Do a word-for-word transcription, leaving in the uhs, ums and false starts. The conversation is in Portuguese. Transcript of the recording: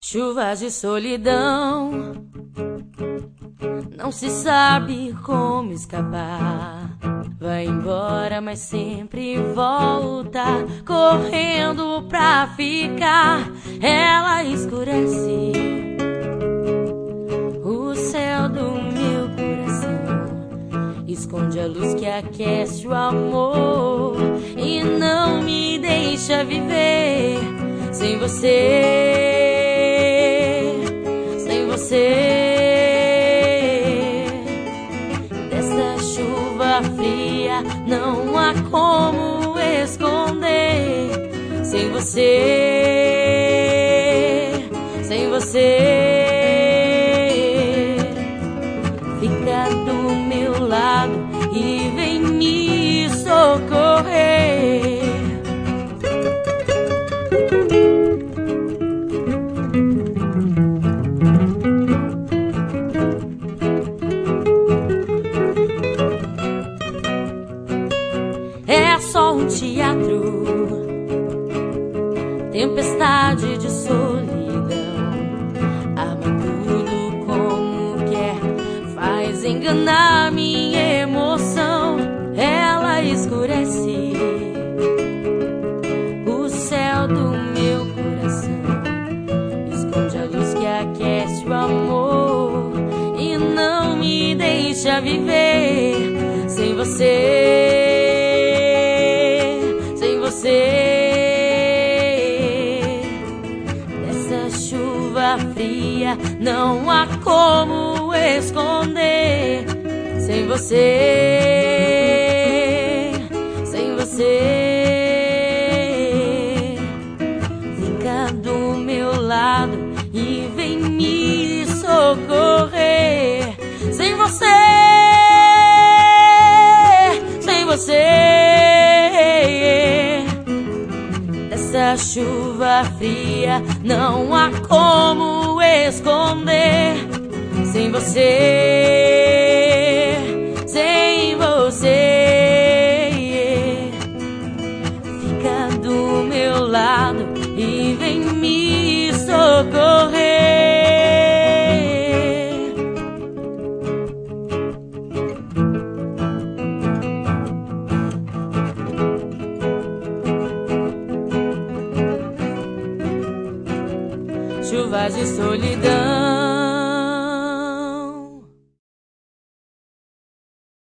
Chuvas de solidão, não se sabe como escapar. Vai embora, mas sempre volta, correndo pra ficar. Ela escurece o céu do meu coração, esconde a luz que aquece o amor e não me deixa viver sem você. Sem você, dessa chuva fria não há como esconder. Sem você, sem você, fica do meu lado e vem me socorrer. É só um teatro, tempestade de solidão, arma tudo como quer, faz enganar minha emoção. Ela escurece o céu do meu coração, esconde a luz que aquece o amor e não me deixa viver sem você. Dessa chuva fria não há como esconder. Sem você, sem você, fica do meu lado e vem me socorrer. Sem você, sem você, essa chuva fria não há como esconder. Sem você, sem você, fica do meu lado e vem me socorrer. Chuvas de solidão,